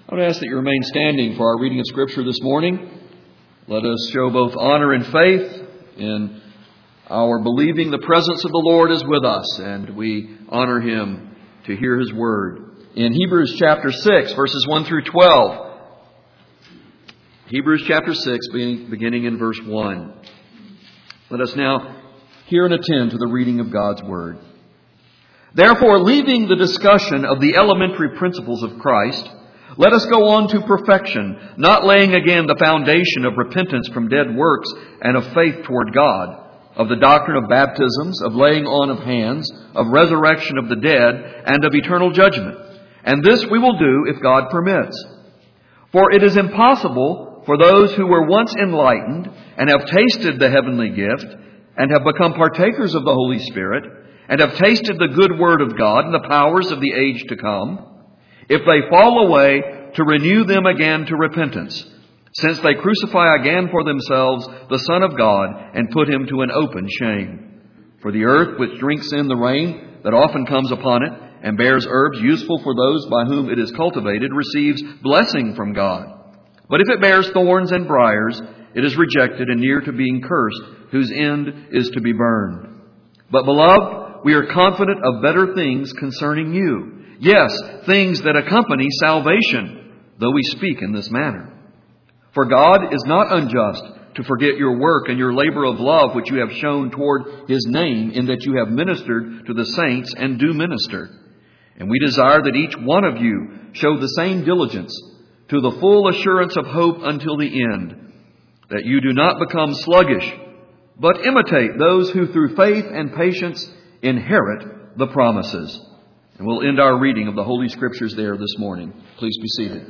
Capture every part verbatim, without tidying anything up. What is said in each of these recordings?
I would ask that you remain standing for our reading of Scripture this morning. Let us show both honor and faith in our believing the presence of the Lord is with us, and we honor Him to hear His Word. In Hebrews chapter six, verses one through twelve. Hebrews chapter six, beginning in verse one. Let us now hear and attend to the reading of God's Word. Therefore, leaving the discussion of the elementary principles of Christ, let us go on to perfection, not laying again the foundation of repentance from dead works and of faith toward God, of the doctrine of baptisms, of laying on of hands, of resurrection of the dead, and of eternal judgment. And this we will do if God permits. For it is impossible for those who were once enlightened and have tasted the heavenly gift and have become partakers of the Holy Spirit and have tasted the good word of God and the powers of the age to come, if they fall away, to renew them again to repentance, since they crucify again for themselves the Son of God and put Him to an open shame. For the earth which drinks in the rain that often comes upon it and bears herbs useful for those by whom it is cultivated receives blessing from God. But if it bears thorns and briars, it is rejected and near to being cursed, whose end is to be burned. But beloved, we are confident of better things concerning you. Yes, things that accompany salvation, though we speak in this manner. For God is not unjust to forget your work and your labor of love which you have shown toward His name, in that you have ministered to the saints and do minister. And we desire that each one of you show the same diligence to the full assurance of hope until the end, that you do not become sluggish, but imitate those who through faith and patience inherit the promises. And we'll end our reading of the Holy Scriptures there this morning. Please be seated.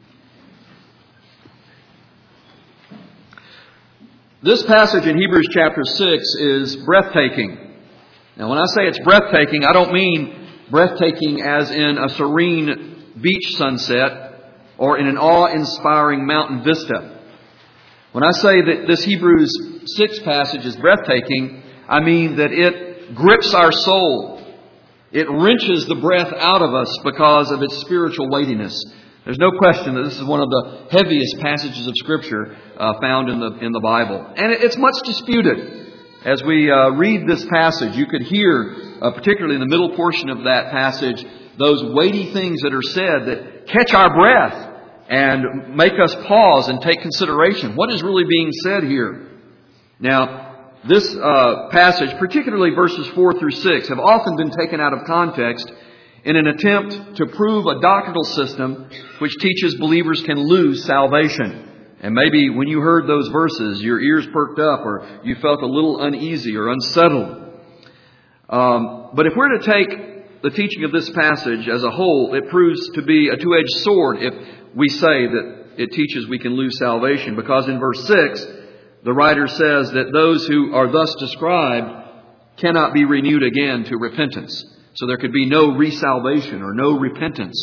This passage in Hebrews chapter six is breathtaking. Now, when I say it's breathtaking, I don't mean breathtaking as in a serene beach sunset or in an awe-inspiring mountain vista. When I say that this Hebrews six passage is breathtaking, I mean that it grips our soul. It wrenches the breath out of us because of its spiritual weightiness. There's no question that this is one of the heaviest passages of Scripture uh, found in the in the Bible. And it's much disputed. As we uh, read this passage, you could hear, uh, particularly in the middle portion of that passage, those weighty things that are said that catch our breath and make us pause and take consideration. What is really being said here? Now, this uh, passage, particularly verses four through six, have often been taken out of context in an attempt to prove a doctrinal system which teaches believers can lose salvation. And maybe when you heard those verses, your ears perked up or you felt a little uneasy or unsettled. Um, but if we're to take the teaching of this passage as a whole, it proves to be a two-edged sword if we say that it teaches we can lose salvation. Because in verse six, the writer says that those who are thus described cannot be renewed again to repentance. So there could be no resalvation or no repentance.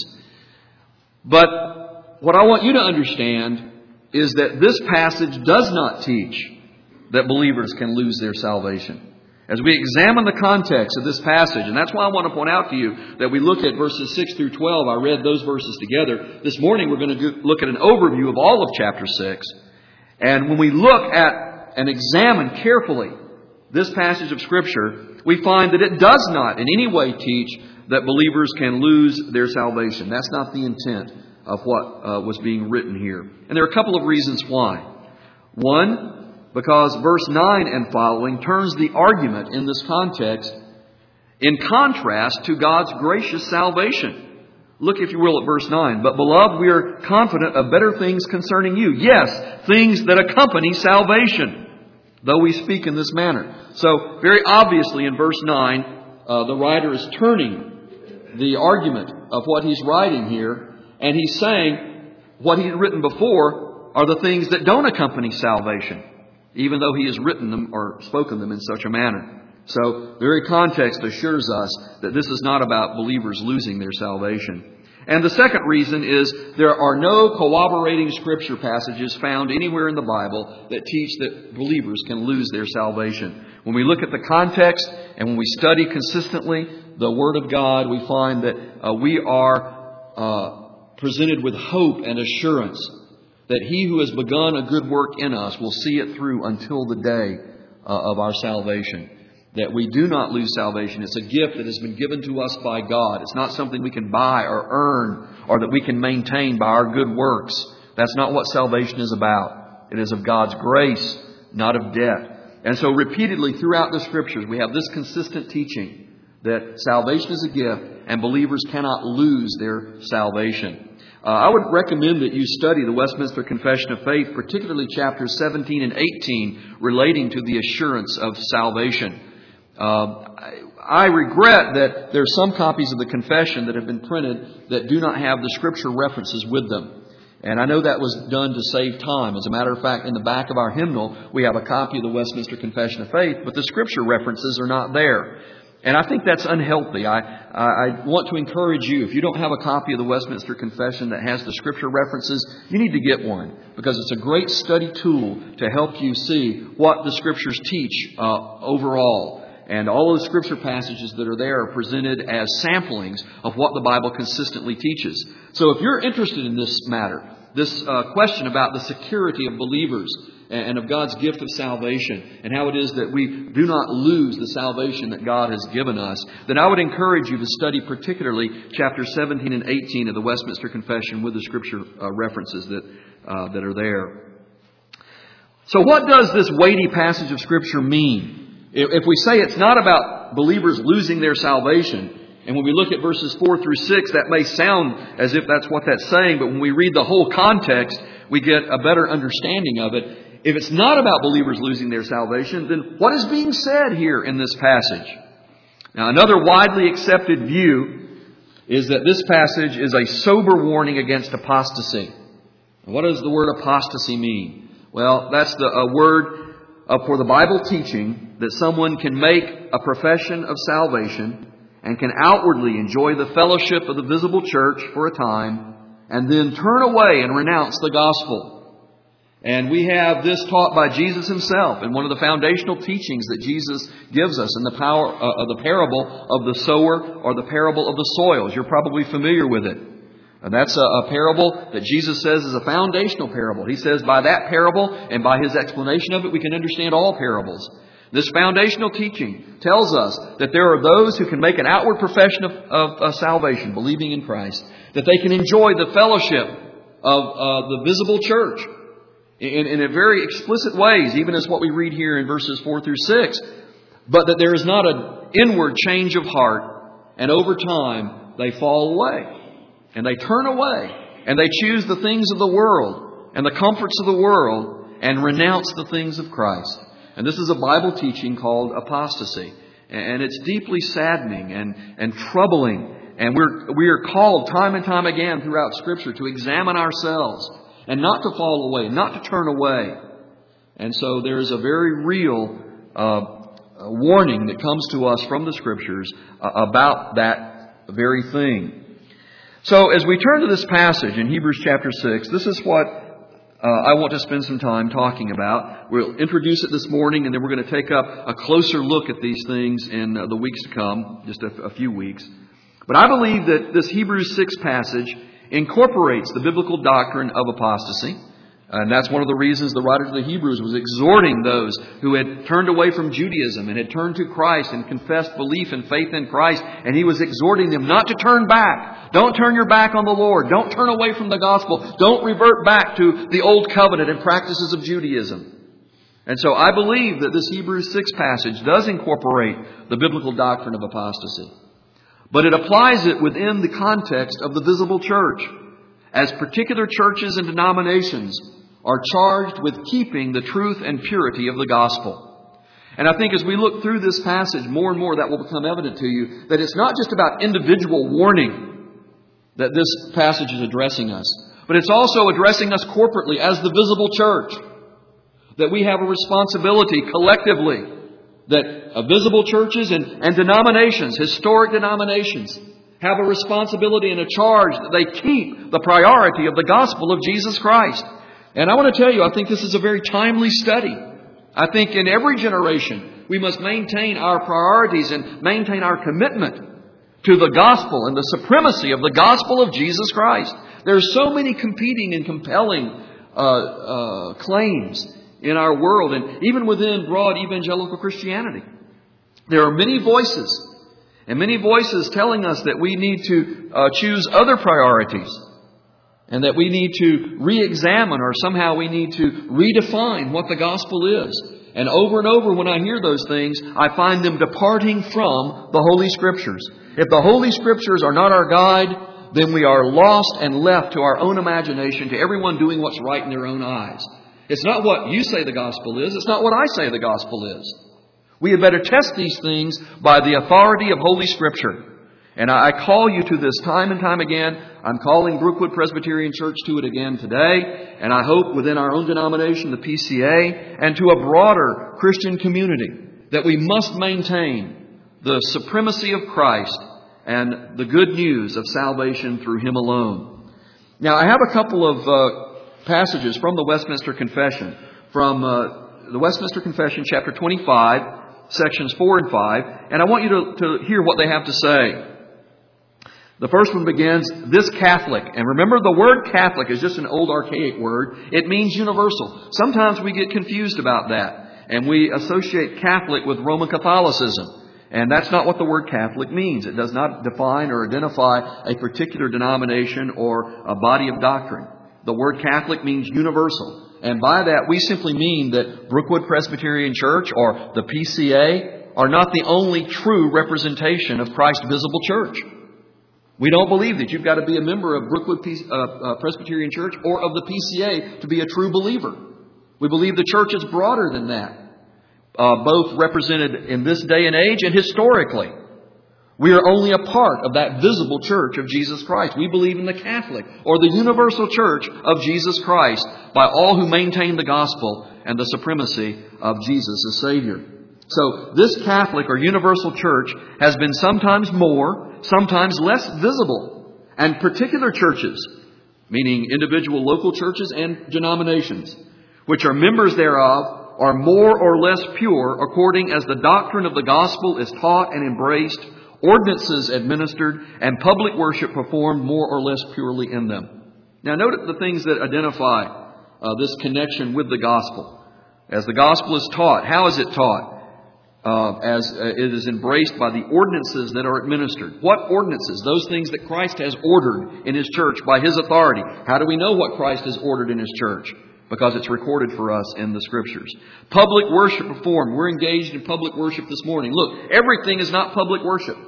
But what I want you to understand is that this passage does not teach that believers can lose their salvation. As we examine the context of this passage, and that's why I want to point out to you that we look at verses six through twelve. I read those verses together. This morning we're going to look at an overview of all of chapter six. And when we look at and examine carefully this passage of Scripture, we find that it does not in any way teach that believers can lose their salvation. That's not the intent of what uh, was being written here. And there are a couple of reasons why. One, because verse nine and following turns the argument in this context in contrast to God's gracious salvation. Look, if you will, at verse nine. But beloved, we are confident of better things concerning you. Yes, things that accompany salvation, though we speak in this manner. So, very obviously in verse nine, uh, the writer is turning the argument of what he's writing here. And he's saying what he had written before are the things that don't accompany salvation, even though he has written them or spoken them in such a manner. So, the very context assures us that this is not about believers losing their salvation. And the second reason is there are no corroborating Scripture passages found anywhere in the Bible that teach that believers can lose their salvation. When we look at the context and when we study consistently the Word of God, we find that uh, we are uh, presented with hope and assurance that He who has begun a good work in us will see it through until the day uh, of our salvation. That we do not lose salvation. It's a gift that has been given to us by God. It's not something we can buy or earn or that we can maintain by our good works. That's not what salvation is about. It is of God's grace, not of debt. And so repeatedly throughout the Scriptures, we have this consistent teaching that salvation is a gift and believers cannot lose their salvation. Uh, I would recommend that you study the Westminster Confession of Faith, particularly chapters seventeen and eighteen, relating to the assurance of salvation. Uh, I, I regret that there are some copies of the Confession that have been printed that do not have the Scripture references with them. And I know that was done to save time. As a matter of fact, in the back of our hymnal, we have a copy of the Westminster Confession of Faith, but the Scripture references are not there. And I think that's unhealthy. I, I, I want to encourage you, if you don't have a copy of the Westminster Confession that has the Scripture references, you need to get one, because it's a great study tool to help you see what the Scriptures teach uh, overall. And all of the Scripture passages that are there are presented as samplings of what the Bible consistently teaches. So if you're interested in this matter, this uh, question about the security of believers and of God's gift of salvation and how it is that we do not lose the salvation that God has given us, then I would encourage you to study particularly chapters seventeen and eighteen of the Westminster Confession with the Scripture uh, references that, uh, that are there. So what does this weighty passage of Scripture mean? If we say it's not about believers losing their salvation, and when we look at verses four through six, that may sound as if that's what that's saying, but when we read the whole context, we get a better understanding of it. If it's not about believers losing their salvation, then what is being said here in this passage? Now, another widely accepted view is that this passage is a sober warning against apostasy. What does the word apostasy mean? Well, that's the a word Uh, for the Bible teaching that someone can make a profession of salvation and can outwardly enjoy the fellowship of the visible church for a time and then turn away and renounce the gospel. And we have this taught by Jesus Himself in one of the foundational teachings that Jesus gives us in the power uh, of the parable of the sower or the parable of the soils. You're probably familiar with it. And that's a, a parable that Jesus says is a foundational parable. He says by that parable and by His explanation of it, we can understand all parables. This foundational teaching tells us that there are those who can make an outward profession of, of, of salvation, believing in Christ, that they can enjoy the fellowship of uh, the visible church in, in a very explicit ways, even as what we read here in verses four through six, but that there is not an inward change of heart, and over time they fall away. And they turn away and they choose the things of the world and the comforts of the world and renounce the things of Christ. And this is a Bible teaching called apostasy. And it's deeply saddening and, and troubling. And we're, we are called time and time again throughout Scripture to examine ourselves and not to fall away, not to turn away. And so there is a very real uh, warning that comes to us from the Scriptures uh, about that very thing. So as we turn to this passage in Hebrews chapter six, this is what uh, I want to spend some time talking about. We'll introduce it this morning, and then we're going to take up a closer look at these things in uh, the weeks to come, just a, a few weeks. But I believe that this Hebrews six passage incorporates the biblical doctrine of apostasy. And that's one of the reasons the writer of the Hebrews was exhorting those who had turned away from Judaism and had turned to Christ and confessed belief and faith in Christ. And he was exhorting them not to turn back. Don't turn your back on the Lord. Don't turn away from the gospel. Don't revert back to the old covenant and practices of Judaism. And so I believe that this Hebrews six passage does incorporate the biblical doctrine of apostasy. But it applies it within the context of the visible church, as particular churches and denominations are charged with keeping the truth and purity of the gospel. And I think as we look through this passage, more and more that will become evident to you, that it's not just about individual warning that this passage is addressing us, but it's also addressing us corporately as the visible church, that we have a responsibility collectively, that uh, visible churches and, and denominations, historic denominations, have a responsibility and a charge that they keep the priority of the gospel of Jesus Christ. And I want to tell you, I think this is a very timely study. I think in every generation, we must maintain our priorities and maintain our commitment to the gospel and the supremacy of the gospel of Jesus Christ. There are so many competing and compelling uh, uh, claims in our world, and even within broad evangelical Christianity. There are many voices, and many voices telling us that we need to uh, choose other priorities, and that we need to re-examine, or somehow we need to redefine what the gospel is. And over and over when I hear those things, I find them departing from the Holy Scriptures. If the Holy Scriptures are not our guide, then we are lost and left to our own imagination, to everyone doing what's right in their own eyes. It's not what you say the gospel is. It's not what I say the gospel is. We had better test these things by the authority of Holy Scripture. And I call you to this time and time again. I'm calling Brookwood Presbyterian Church to it again today. And I hope within our own denomination, the P C A, and to a broader Christian community, that we must maintain the supremacy of Christ and the good news of salvation through Him alone. Now, I have a couple of uh, passages from the Westminster Confession, from uh, the Westminster Confession, chapter twenty-five, sections four and five, and I want you to, to hear what they have to say. The first one begins, this Catholic. And remember, the word Catholic is just an old archaic word. It means universal. Sometimes we get confused about that, and we associate Catholic with Roman Catholicism. And that's not what the word Catholic means. It does not define or identify a particular denomination or a body of doctrine. The word Catholic means universal. And by that, we simply mean that Brookwood Presbyterian Church or the P C A are not the only true representation of Christ's visible church. We don't believe that you've got to be a member of Brookwood uh, uh, Presbyterian Church or of the P C A to be a true believer. We believe the church is broader than that, uh, both represented in this day and age and historically. We are only a part of that visible church of Jesus Christ. We believe in the Catholic or the universal church of Jesus Christ by all who maintain the gospel and the supremacy of Jesus as Savior. So this Catholic or universal church has been sometimes more, sometimes less visible. And particular churches, meaning individual local churches and denominations, which are members thereof, are more or less pure according as the doctrine of the gospel is taught and embraced, ordinances administered, and public worship performed more or less purely in them. Now note the things that identify uh, this connection with the gospel. As the gospel is taught, how is it taught? Uh, as uh, it is embraced by the ordinances that are administered. What ordinances? Those things that Christ has ordered in His church by His authority. How do we know what Christ has ordered in His church? Because it's recorded for us in the Scriptures. Public worship performed. We're engaged in public worship this morning. Look, everything is not public worship.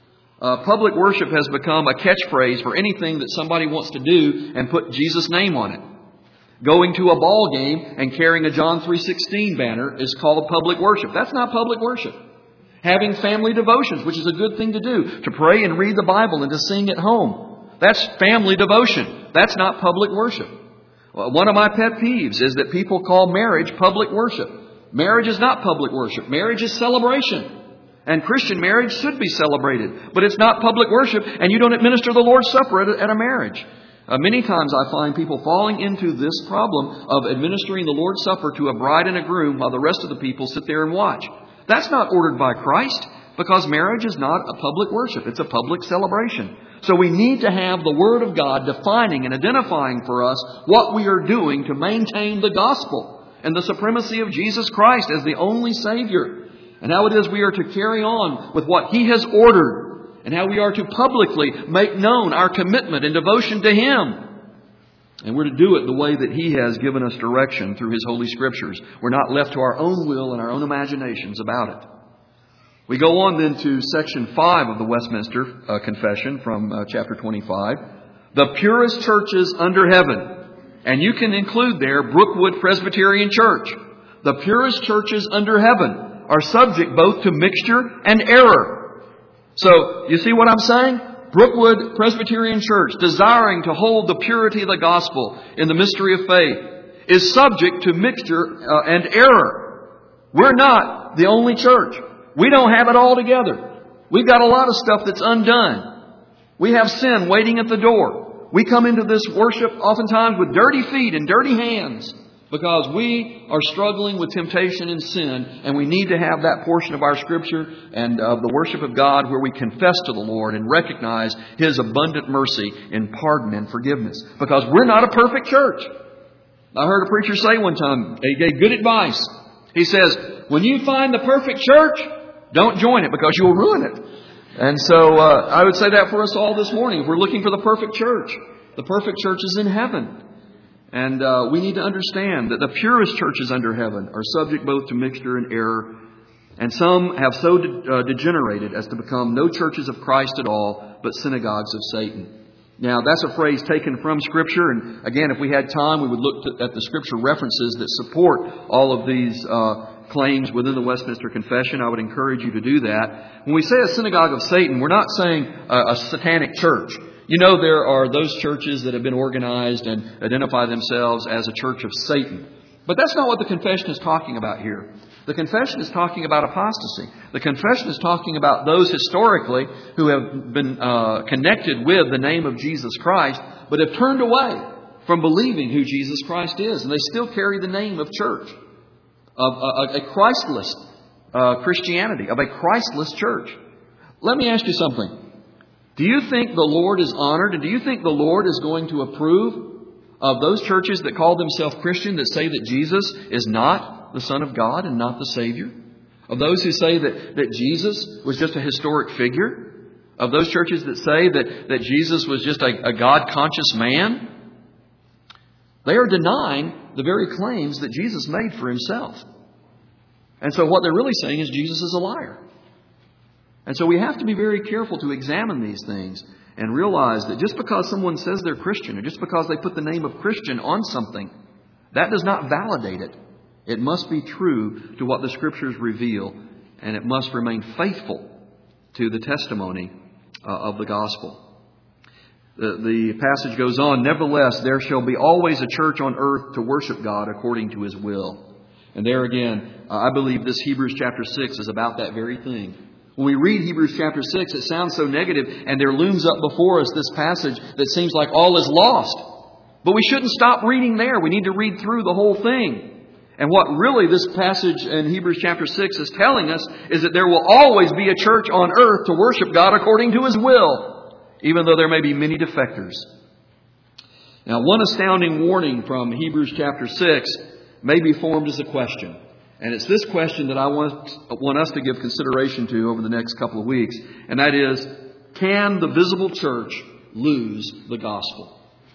Uh, public worship has become a catchphrase for anything that somebody wants to do and put Jesus' name on it. Going to a ball game and carrying a John three sixteen banner is called public worship. That's not public worship. Having family devotions, which is a good thing to do, to pray and read the Bible and to sing at home. That's family devotion. That's not public worship. Well, one of my pet peeves is that people call marriage public worship. Marriage is not public worship. Marriage is celebration. And Christian marriage should be celebrated. But it's not public worship, and you don't administer the Lord's Supper at a, at a marriage. Uh, many times I find people falling into this problem of administering the Lord's Supper to a bride and a groom while the rest of the people sit there and watch. That's not ordered by Christ, because marriage is not a public worship. It's a public celebration. So we need to have the Word of God defining and identifying for us what we are doing to maintain the gospel and the supremacy of Jesus Christ as the only Savior, and how it is we are to carry on with what He has ordered, and how we are to publicly make known our commitment and devotion to Him. And we're to do it the way that He has given us direction through His Holy Scriptures. We're not left to our own will and our own imaginations about it. We go on then to section five of the Westminster uh, Confession from uh, chapter twenty-five. The purest churches under heaven. And you can include there Brookwood Presbyterian Church. The purest churches under heaven are subject both to mixture and error. So, you see what I'm saying? Brookwood Presbyterian Church, desiring to hold the purity of the gospel in the mystery of faith, is subject to mixture uh, and error. We're not the only church. We don't have it all together. We've got a lot of stuff that's undone. We have sin waiting at the door. We come into this worship oftentimes with dirty feet and dirty hands. Because we are struggling with temptation and sin, and we need to have that portion of our Scripture and of the worship of God where we confess to the Lord and recognize His abundant mercy in pardon and forgiveness. Because we're not a perfect church. I heard a preacher say one time, he gave good advice. He says, when you find the perfect church, don't join it because you'll ruin it. And so uh, I would say that for us all this morning. If we're looking for the perfect church, the perfect church is in heaven. And uh, we need to understand that the purest churches under heaven are subject both to mixture and error. And some have so de- uh, degenerated as to become no churches of Christ at all, but synagogues of Satan. Now, that's a phrase taken from Scripture. And again, if we had time, we would look to, at the Scripture references that support all of these uh, claims within the Westminster Confession. I would encourage you to do that. When we say a synagogue of Satan, we're not saying a, a satanic church. You know, there are those churches that have been organized and identify themselves as a church of Satan. But that's not what the confession is talking about here. The confession is talking about apostasy. The confession is talking about those historically who have been uh, connected with the name of Jesus Christ, but have turned away from believing who Jesus Christ is. And they still carry the name of church, of a, a Christless uh, Christianity, of a Christless church. Let me ask you something. Do you think the Lord is honored, and do you think the Lord is going to approve of those churches that call themselves Christian, that say that Jesus is not the Son of God and not the Savior? Of those who say that, that Jesus was just a historic figure? Of those churches that say that, that Jesus was just a, a God-conscious man? They are denying the very claims that Jesus made for Himself. And so what they're really saying is Jesus is a liar. And so we have to be very careful to examine these things and realize that just because someone says they're Christian, or just because they put the name of Christian on something, that does not validate it. It must be true to what the Scriptures reveal, and it must remain faithful to the testimony uh, of the gospel. The, the passage goes on, nevertheless, there shall be always a church on earth to worship God according to His will. And there again, uh, I believe this Hebrews chapter six is about that very thing. When we read Hebrews chapter six, it sounds so negative, and there looms up before us this passage that seems like all is lost. But we shouldn't stop reading there. We need to read through the whole thing. And what really this passage in Hebrews chapter six is telling us is that there will always be a church on earth to worship God according to His will, even though there may be many defectors. Now, one astounding warning from Hebrews chapter six may be formed as a question. And it's this question that I want, want us to give consideration to over the next couple of weeks. And that is, can the visible church lose the gospel?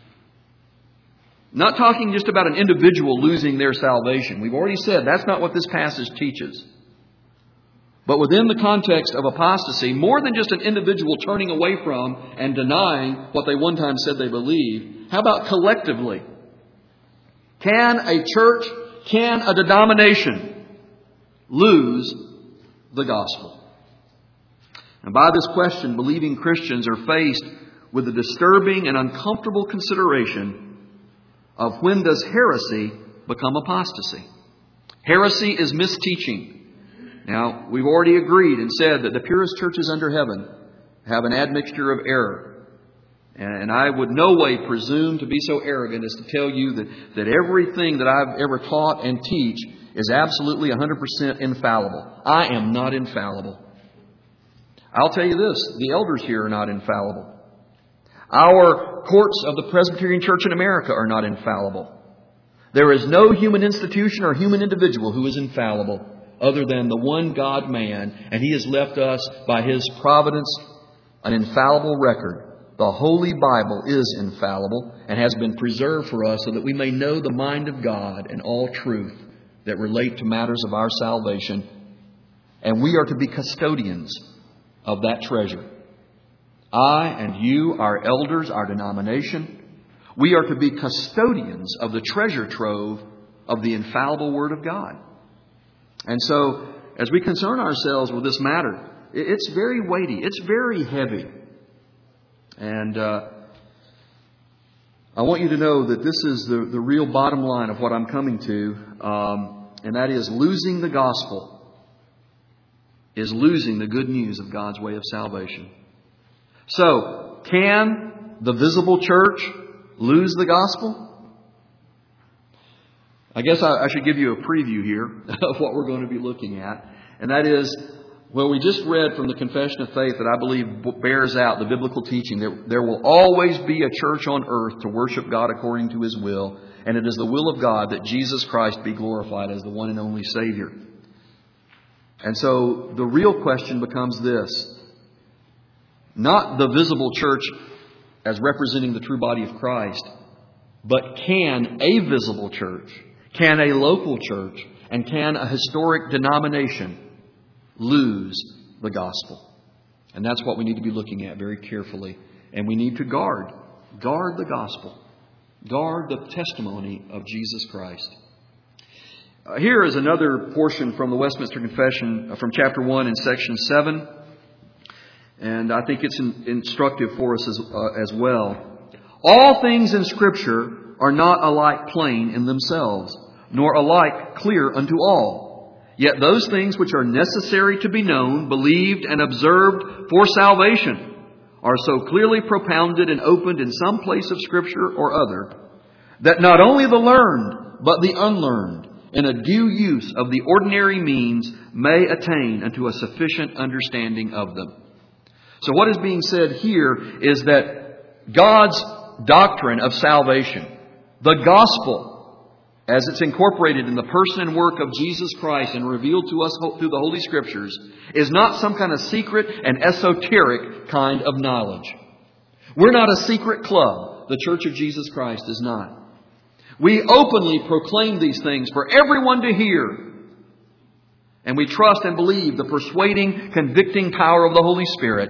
Not talking just about an individual losing their salvation. We've already said that's not what this passage teaches. But within the context of apostasy, more than just an individual turning away from and denying what they one time said they believed, how about collectively? Can a church, can a denomination lose the gospel? And by this question, believing Christians are faced with the disturbing and uncomfortable consideration of when does heresy become apostasy? Heresy is misteaching. Now, we've already agreed and said that the purest churches under heaven have an admixture of error. And I would no way presume to be so arrogant as to tell you that, that everything that I've ever taught and teach is absolutely one hundred percent infallible. I am not infallible. I'll tell you this, the elders here are not infallible. Our courts of the Presbyterian Church in America are not infallible. There is no human institution or human individual who is infallible other than the one God man, and He has left us by His providence an infallible record. The Holy Bible is infallible and has been preserved for us so that we may know the mind of God and all truth that relate to matters of our salvation. And we are to be custodians of that treasure. I and you, our elders, our denomination, we are to be custodians of the treasure trove of the infallible Word of God. And so, as we concern ourselves with this matter, it's very weighty. It's very heavy. And uh, I want you to know that this is the, the real bottom line of what I'm coming to. Um, and that is, losing the gospel is losing the good news of God's way of salvation. So, can the visible church lose the gospel? I guess I, I should give you a preview here of what we're going to be looking at. And that is, well, we just read from the Confession of Faith that I believe bears out the biblical teaching that there will always be a church on earth to worship God according to His will. And it is the will of God that Jesus Christ be glorified as the one and only Savior. And so the real question becomes this. Not the visible church as representing the true body of Christ, but can a visible church, can a local church, and can a historic denomination lose the gospel? And that's what we need to be looking at very carefully. And we need to guard, guard the gospel, guard the testimony of Jesus Christ. Uh, here is another portion from the Westminster Confession uh, from chapter one in section seven. And I think it's in, instructive for us as, uh, as well. All things in Scripture are not alike plain in themselves, nor alike clear unto all. Yet those things which are necessary to be known, believed, and observed for salvation are so clearly propounded and opened in some place of Scripture or other, that not only the learned, but the unlearned, in a due use of the ordinary means, may attain unto a sufficient understanding of them. So what is being said here is that God's doctrine of salvation, the gospel, as it's incorporated in the person and work of Jesus Christ and revealed to us through the Holy Scriptures, is not some kind of secret and esoteric kind of knowledge. We're not a secret club. The Church of Jesus Christ is not. We openly proclaim these things for everyone to hear. And we trust and believe the persuading, convicting power of the Holy Spirit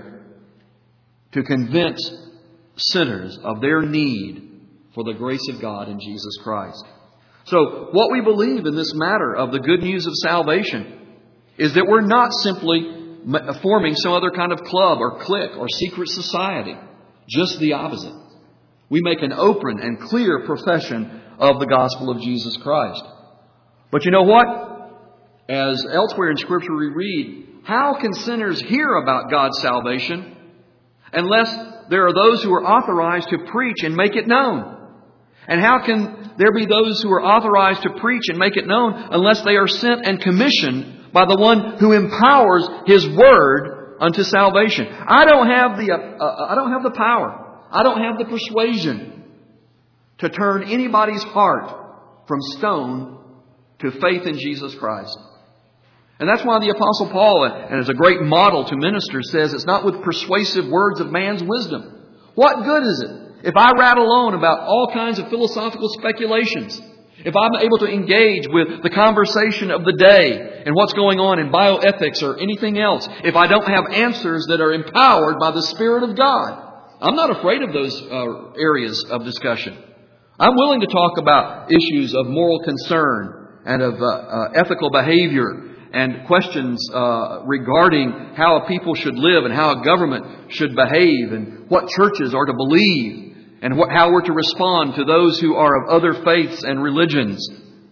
to convince sinners of their need for the grace of God in Jesus Christ. So what we believe in this matter of the good news of salvation is that we're not simply forming some other kind of club or clique or secret society. Just the opposite. We make an open and clear profession of the gospel of Jesus Christ. But you know what? As elsewhere in Scripture we read, how can sinners hear about God's salvation unless there are those who are authorized to preach and make it known? And how can there be those who are authorized to preach and make it known unless they are sent and commissioned by the one who empowers His Word unto salvation? I don't have the, uh, uh, I don't have the power. I don't have the persuasion to turn anybody's heart from stone to faith in Jesus Christ. And that's why the Apostle Paul, and as a great model to ministers, says it's not with persuasive words of man's wisdom. What good is it if I rattle on about all kinds of philosophical speculations? If I'm able to engage with the conversation of the day and what's going on in bioethics or anything else, if I don't have answers that are empowered by the Spirit of God? I'm not afraid of those uh, areas of discussion. I'm willing to talk about issues of moral concern and of uh, uh, ethical behavior and questions uh, regarding how a people should live and how a government should behave and what churches are to believe and what, how we're to respond to those who are of other faiths and religions.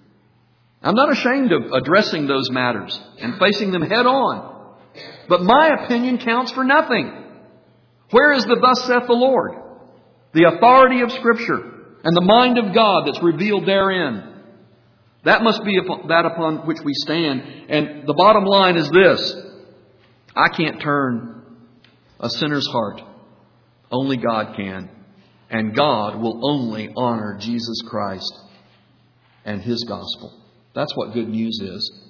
I'm not ashamed of addressing those matters and facing them head on. But my opinion counts for nothing. Where is the thus saith the Lord? The authority of Scripture and the mind of God that's revealed therein. That must be that upon which we stand. And the bottom line is this. I can't turn a sinner's heart. Only God can. And God will only honor Jesus Christ and His gospel. That's what good news is.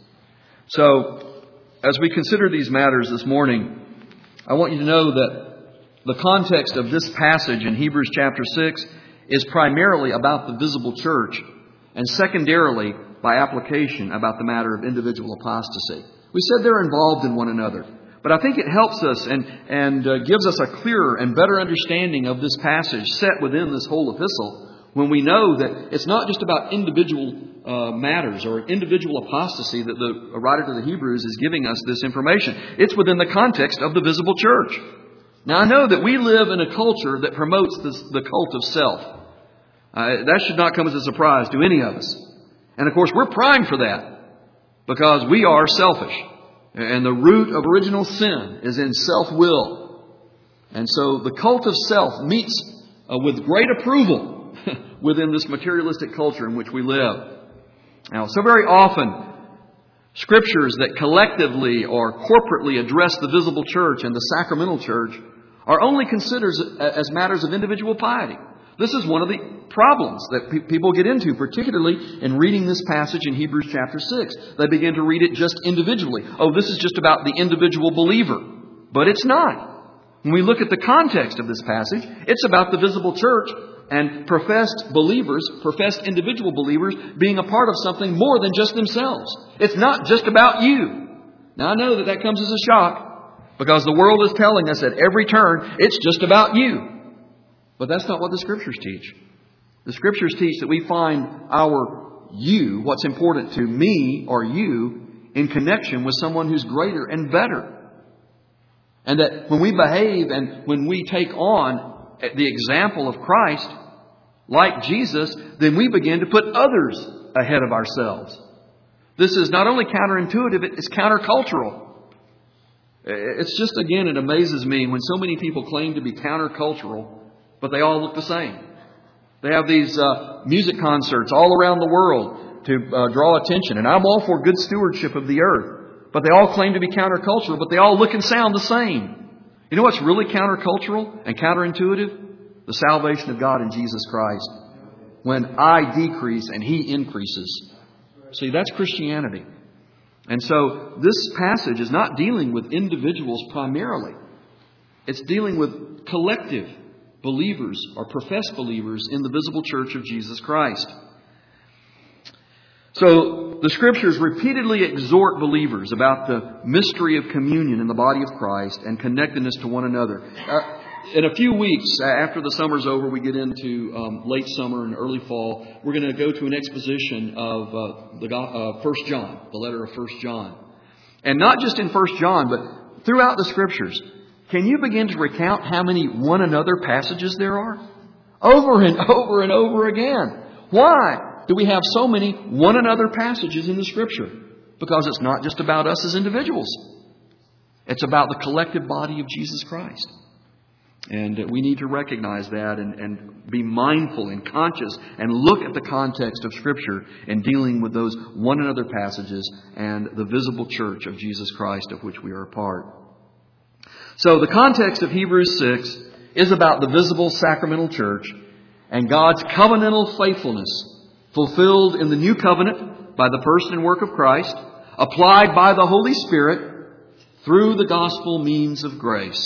So, as we consider these matters this morning, I want you to know that the context of this passage in Hebrews chapter six is primarily about the visible church, and secondarily, by application, about the matter of individual apostasy. We said they're involved in one another. But I think it helps us and, and uh, gives us a clearer and better understanding of this passage set within this whole epistle when we know that it's not just about individual uh, matters or individual apostasy that the writer to the Hebrews is giving us this information. It's within the context of the visible church. Now, I know that we live in a culture that promotes this, the cult of self. Uh, that should not come as a surprise to any of us. And of course, we're primed for that because we are selfish. And the root of original sin is in self-will. And so the cult of self meets uh, with great approval within this materialistic culture in which we live. Now, so very often, Scriptures that collectively or corporately address the visible church and the sacramental church are only considered as matters of individual piety. This is one of the problems that pe- people get into, particularly in reading this passage in Hebrews chapter six. They begin to read it just individually. Oh, this is just about the individual believer. But it's not. When we look at the context of this passage, it's about the visible church and professed believers, professed individual believers, being a part of something more than just themselves. It's not just about you. Now, I know that that comes as a shock, because the world is telling us at every turn, it's just about you. But that's not what the Scriptures teach. The Scriptures teach that we find our you, what's important to me or you, in connection with someone who's greater and better. And that when we behave and when we take on the example of Christ, like Jesus, then we begin to put others ahead of ourselves. This is not only counterintuitive, it's countercultural. It's just, again, it amazes me when so many people claim to be countercultural, but they all look the same. They have these uh, music concerts all around the world to uh, draw attention. And I'm all for good stewardship of the earth. But they all claim to be countercultural, but they all look and sound the same. You know what's really countercultural and counterintuitive? The salvation of God in Jesus Christ. When I decrease and He increases. See, that's Christianity. And so this passage is not dealing with individuals primarily. It's dealing with collective believers or professed believers in the visible church of Jesus Christ. So the Scriptures repeatedly exhort believers about the mystery of communion in the body of Christ and connectedness to one another. Uh, in a few weeks, after the summer's over, we get into um, late summer and early fall. We're going to go to an exposition of uh, the uh, First John, the letter of First John. And not just in First John, but throughout the Scriptures. Can you begin to recount how many one another passages there are? Over and over and over again. Why do we have so many one another passages in the Scripture? Because it's not just about us as individuals. It's about the collective body of Jesus Christ. And we need to recognize that and, and be mindful and conscious and look at the context of Scripture in dealing with those one another passages and the visible church of Jesus Christ of which we are a part. So the context of Hebrews six is about the visible sacramental church and God's covenantal faithfulness fulfilled in the new covenant by the person and work of Christ, applied by the Holy Spirit through the gospel means of grace.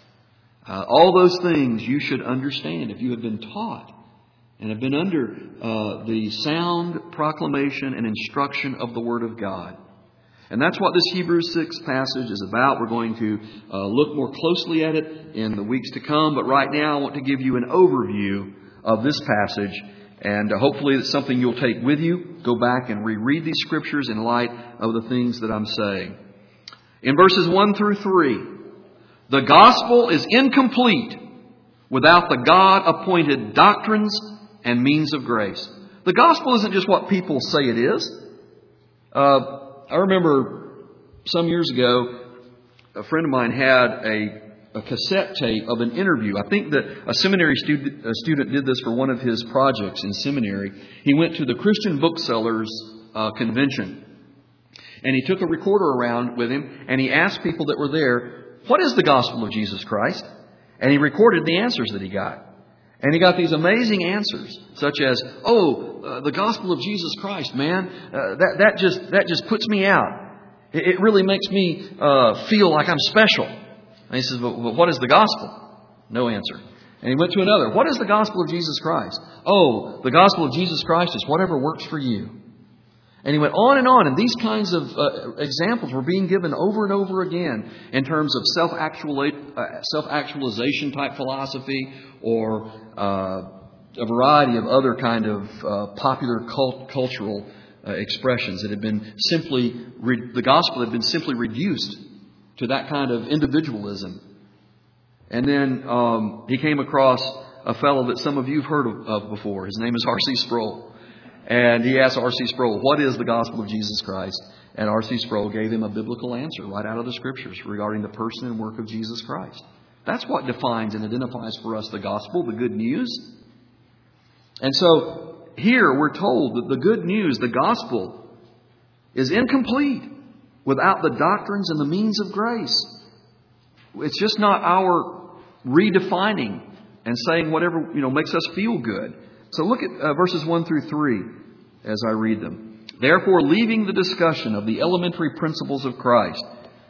Uh, all those things you should understand if you have been taught and have been under uh, the sound proclamation and instruction of the Word of God. And that's what this Hebrews six passage is about. We're going to uh, look more closely at it in the weeks to come. But right now I want to give you an overview of this passage. And uh, hopefully it's something you'll take with you. Go back and reread these Scriptures in light of the things that I'm saying. In verses one through three, the gospel is incomplete without the God-appointed doctrines and means of grace. The gospel isn't just what people say it is. Uh, I remember some years ago, a friend of mine had a, a cassette tape of an interview. I think that a seminary student, a student did this for one of his projects in seminary. He went to the Christian Booksellers uh, convention. And he took a recorder around with him and he asked people that were there, what is the gospel of Jesus Christ? And he recorded the answers that he got. And he got these amazing answers, such as, oh, uh, the gospel of Jesus Christ, man, uh, that, that just that just puts me out. It, it really makes me uh, feel like I'm special. And he says, but, but what is the gospel? No answer. And he went to another. What is the gospel of Jesus Christ? Oh, the gospel of Jesus Christ is whatever works for you. And he went on and on, and these kinds of uh, examples were being given over and over again in terms of self-actuali- uh, self-actualization type philosophy or uh, a variety of other kind of uh, popular cult- cultural uh, expressions that had been simply, re- the gospel had been simply reduced to that kind of individualism. And then um, he came across a fellow that some of you have heard of, of before. His name is R C Sproul. And he asked R C Sproul, what is the gospel of Jesus Christ? And R C Sproul gave him a biblical answer right out of the Scriptures regarding the person and work of Jesus Christ. That's what defines and identifies for us the gospel, the good news. And so here we're told that the good news, the gospel, is incomplete without the doctrines and the means of grace. It's just not our redefining and saying whatever, you know, makes us feel good. So look at uh, verses one through three as I read them. Therefore, leaving the discussion of the elementary principles of Christ,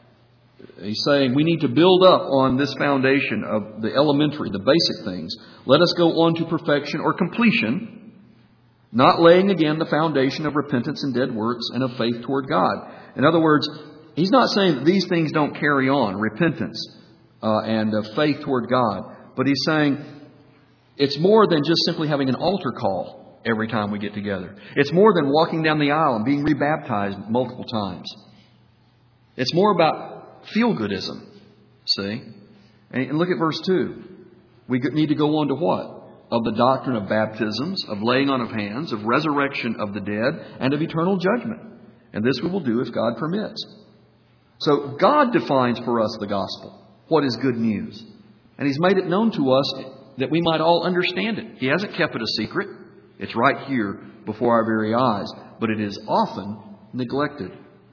he's saying we need to build up on this foundation of the elementary, the basic things. Let us go on to perfection or completion, not laying again the foundation of repentance and dead works and of faith toward God. In other words, he's not saying that these things don't carry on, repentance uh, and uh, faith toward God. But he's saying it's more than just simply having an altar call every time we get together. It's more than walking down the aisle and being rebaptized multiple times. It's more about feel-goodism, see? And look at verse two. We need to go on to what? Of the doctrine of baptisms, of laying on of hands, of resurrection of the dead, and of eternal judgment. And this we will do if God permits. So God defines for us the gospel. What is good news? And He's made it known to us that we might all understand it. He hasn't kept it a secret. It's right here before our very eyes. But it is often neglected.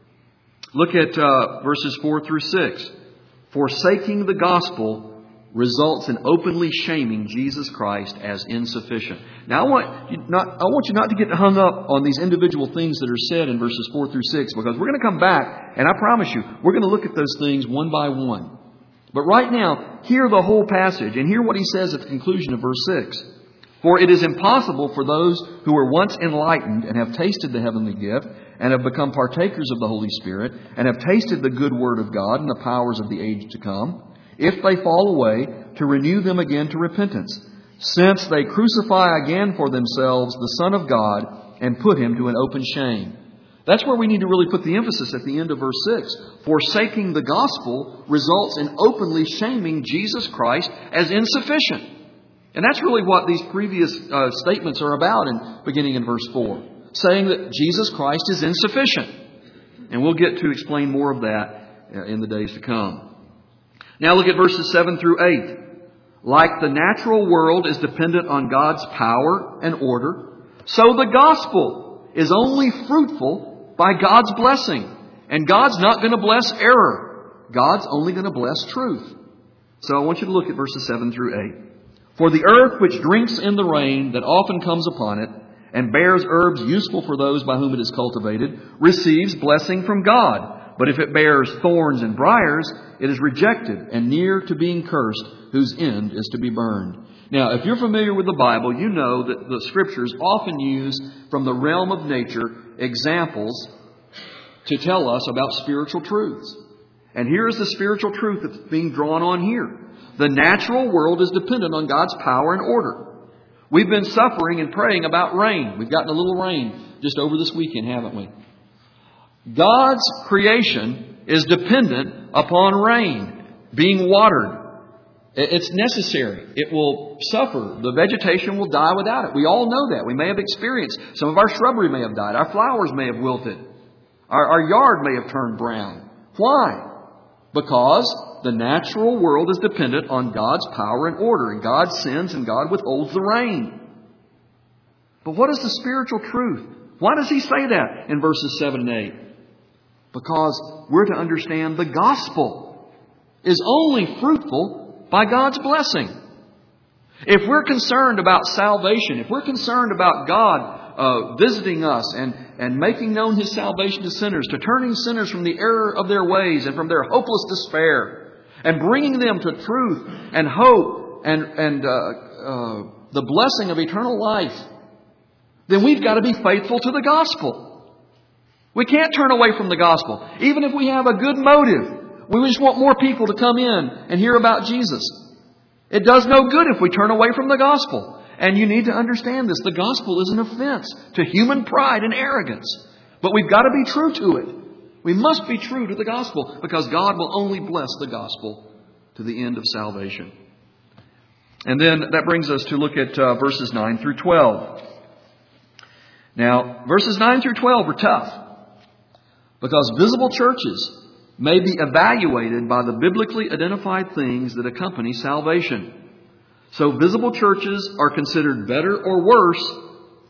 Look at uh, verses four through six. Forsaking the gospel results in openly shaming Jesus Christ as insufficient. Now, I want you not, I want you not to get hung up on these individual things that are said in verses four through six, because we're going to come back, and I promise you, we're going to look at those things one by one. But right now, hear the whole passage, and hear what he says at the conclusion of verse six. For it is impossible for those who were once enlightened and have tasted the heavenly gift and have become partakers of the Holy Spirit and have tasted the good word of God and the powers of the age to come, if they fall away, to renew them again to repentance, since they crucify again for themselves the Son of God and put Him to an open shame. That's where we need to really put the emphasis at the end of verse six. Forsaking the gospel results in openly shaming Jesus Christ as insufficient. And that's really what these previous uh, statements are about, in beginning in verse four. Saying that Jesus Christ is insufficient. And we'll get to explain more of that uh, in the days to come. Now look at verses seven through eight. Like the natural world is dependent on God's power and order, so the gospel is only fruitful by God's blessing. And God's not going to bless error. God's only going to bless truth. So I want you to look at verses seven through eight. For the earth which drinks in the rain that often comes upon it, and bears herbs useful for those by whom it is cultivated, receives blessing from God. But if it bears thorns and briars, it is rejected and near to being cursed, whose end is to be burned. Now, if you're familiar with the Bible, you know that the Scriptures often use from the realm of nature examples to tell us about spiritual truths. And here is the spiritual truth that's being drawn on here. The natural world is dependent on God's power and order. We've been suffering and praying about rain. We've gotten a little rain just over this weekend, haven't we? God's creation is dependent upon rain being watered. It's necessary. It will suffer. The vegetation will die without it. We all know that. We may have experienced. Some of our shrubbery may have died. Our flowers may have wilted. Our, our yard may have turned brown. Why? Because the natural world is dependent on God's power and order. And God sends and God withholds the rain. But what is the spiritual truth? Why does He say that in verses seven and eight? Because we're to understand the gospel is only fruitful by God's blessing. If we're concerned about salvation, if we're concerned about God uh, visiting us and, and making known His salvation to sinners, to turning sinners from the error of their ways and from their hopeless despair, and bringing them to truth and hope and, and uh, uh, the blessing of eternal life, then we've got to be faithful to the gospel. We can't turn away from the gospel. Even if we have a good motive. We just want more people to come in and hear about Jesus. It does no good if we turn away from the gospel. And you need to understand this. The gospel is an offense to human pride and arrogance. But we've got to be true to it. We must be true to the gospel, because God will only bless the gospel to the end of salvation. And then that brings us to look at uh, verses nine through twelve. Now, verses nine through twelve are tough, because visible churches may be evaluated by the biblically identified things that accompany salvation. So visible churches are considered better or worse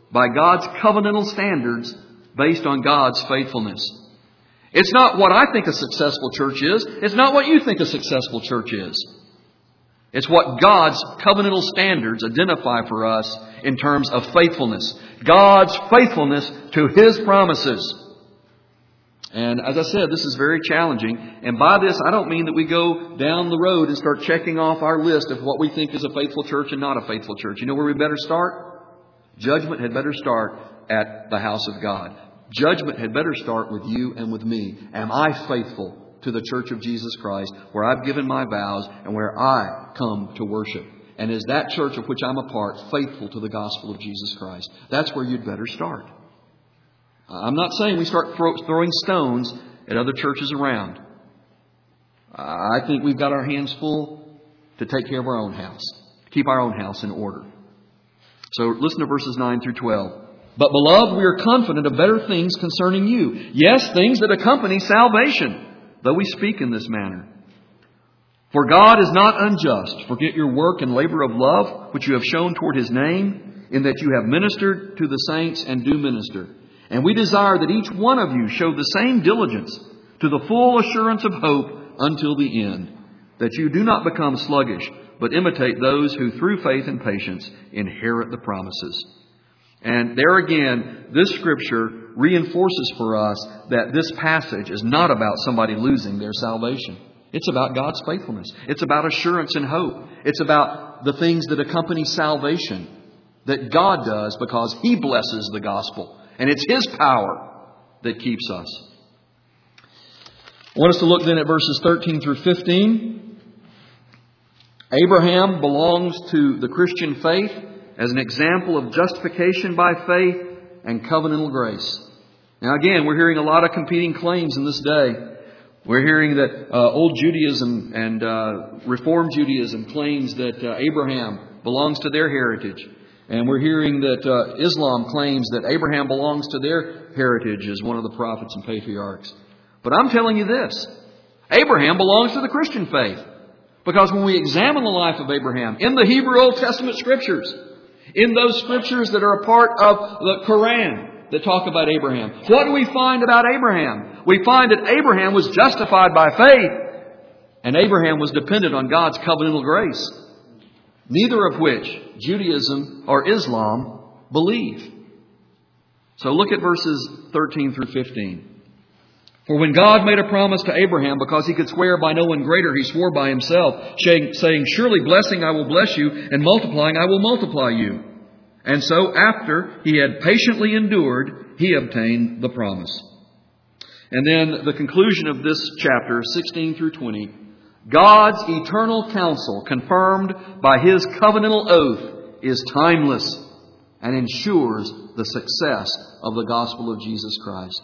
by God's covenantal standards based on God's faithfulness. It's not what I think a successful church is. It's not what you think a successful church is. It's what God's covenantal standards identify for us in terms of faithfulness. God's faithfulness to His promises. And as I said, this is very challenging. And by this, I don't mean that we go down the road and start checking off our list of what we think is a faithful church and not a faithful church. You know where we better start? Judgment had better start at the house of God. Judgment had better start with you and with me. Am I faithful to the Church of Jesus Christ, where I've given my vows and where I come to worship? And is that church of which I'm a part faithful to the gospel of Jesus Christ? That's where you'd better start. I'm not saying we start throw, throwing stones at other churches around. I think we've got our hands full to take care of our own house, keep our own house in order. So listen to verses nine through twelve. But beloved, we are confident of better things concerning you. Yes, things that accompany salvation, though we speak in this manner. For God is not unjust. Forget your work and labor of love, which you have shown toward His name, in that you have ministered to the saints and do minister. And we desire that each one of you show the same diligence to the full assurance of hope until the end, that you do not become sluggish, but imitate those who through faith and patience inherit the promises. And there again, this Scripture reinforces for us that this passage is not about somebody losing their salvation. It's about God's faithfulness. It's about assurance and hope. It's about the things that accompany salvation that God does because He blesses the gospel. And it's His power that keeps us. I want us to look then at verses thirteen through fifteen. Abraham belongs to the Christian faith as an example of justification by faith and covenantal grace. Now again, we're hearing a lot of competing claims in this day. We're hearing that uh, old Judaism and uh, Reform Judaism claims that uh, Abraham belongs to their heritage. And we're hearing that uh, Islam claims that Abraham belongs to their heritage as one of the prophets and patriarchs. But I'm telling you this, Abraham belongs to the Christian faith. Because when we examine the life of Abraham in the Hebrew Old Testament Scriptures, in those Scriptures that are a part of the Quran that talk about Abraham, what do we find about Abraham? We find that Abraham was justified by faith, and Abraham was dependent on God's covenantal grace, neither of which Judaism or Islam believe. So look at verses thirteen through fifteen. For when God made a promise to Abraham, because He could swear by no one greater, He swore by Himself, saying, surely blessing I will bless you, and multiplying I will multiply you. And so after he had patiently endured, he obtained the promise. And then the conclusion of this chapter, sixteen through twenty, God's eternal counsel, confirmed by His covenantal oath, is timeless and ensures the success of the gospel of Jesus Christ.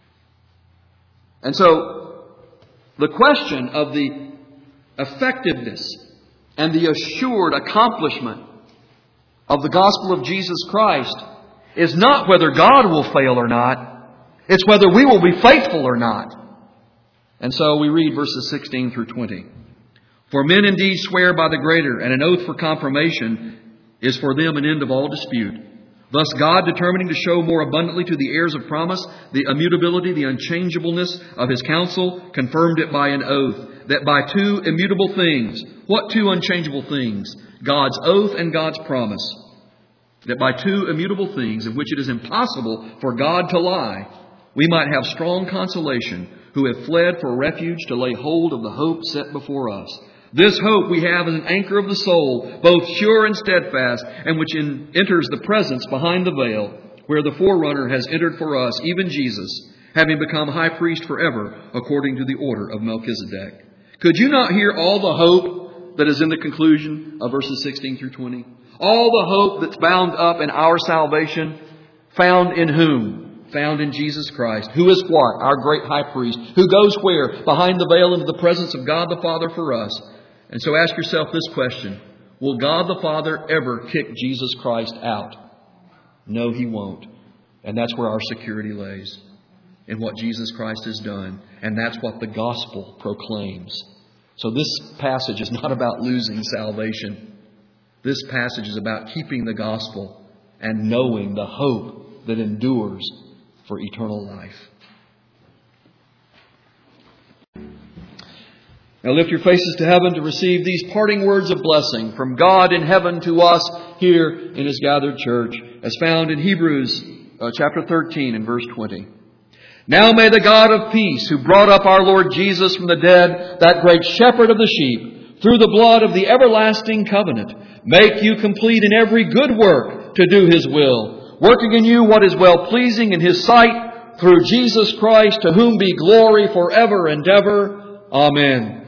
And so, the question of the effectiveness and the assured accomplishment of the gospel of Jesus Christ is not whether God will fail or not. It's whether we will be faithful or not. And so we read verses sixteen through twenty. For men indeed swear by the greater, and an oath for confirmation is for them an end of all dispute. Thus God, determining to show more abundantly to the heirs of promise the immutability, the unchangeableness of His counsel, confirmed it by an oath, that by two immutable things, what two unchangeable things? God's oath and God's promise. That by two immutable things, in which it is impossible for God to lie, we might have strong consolation, who have fled for refuge to lay hold of the hope set before us. This hope we have as an anchor of the soul, both sure and steadfast, and which in, enters the presence behind the veil, where the forerunner has entered for us, even Jesus, having become high priest forever, according to the order of Melchizedek. Could you not hear all the hope that is in the conclusion of verses sixteen through twenty? All the hope that's bound up in our salvation, found in whom? Found in Jesus Christ, who is what? Our great high priest, who goes where? Behind the veil into the presence of God the Father for us. And so ask yourself this question. Will God the Father ever kick Jesus Christ out? No, He won't. And that's where our security lays, in what Jesus Christ has done. And that's what the gospel proclaims. So this passage is not about losing salvation. This passage is about keeping the gospel and knowing the hope that endures for eternal life. Now lift your faces to heaven to receive these parting words of blessing from God in heaven to us here in His gathered church, as found in Hebrews uh, chapter thirteen and verse twenty. Now may the God of peace, who brought up our Lord Jesus from the dead, that great shepherd of the sheep, through the blood of the everlasting covenant, make you complete in every good work to do His will, working in you what is well-pleasing in His sight, through Jesus Christ, to whom be glory forever and ever. Amen.